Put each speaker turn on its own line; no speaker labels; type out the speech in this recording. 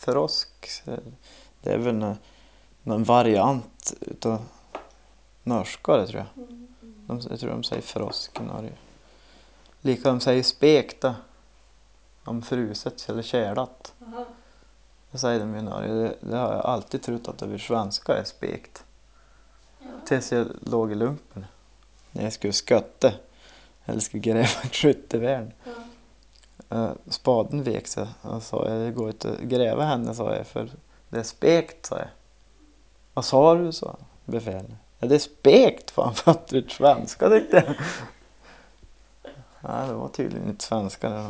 Frosk, det är väl någon variant utav norska, det tror jag. Jag tror de säger frosk i Norge. Lika de säger spekta. Om fruset eller kärlat. Det säger de i Norge. Det har jag alltid trott att det över svenska är spekt. Tills jag låg i lumpen. När jag skulle skötte. Eller skulle gräva ett skyttevärn. Spaden vek sig. Och sa jag går inte att gräva henne, sa jag. För det är spekt, sa jag. Vad sa du, sa befälen. Ja, det är spekt, fan, fattar du svenska, tyckte jag. Nej, det var tydligen inte svenska.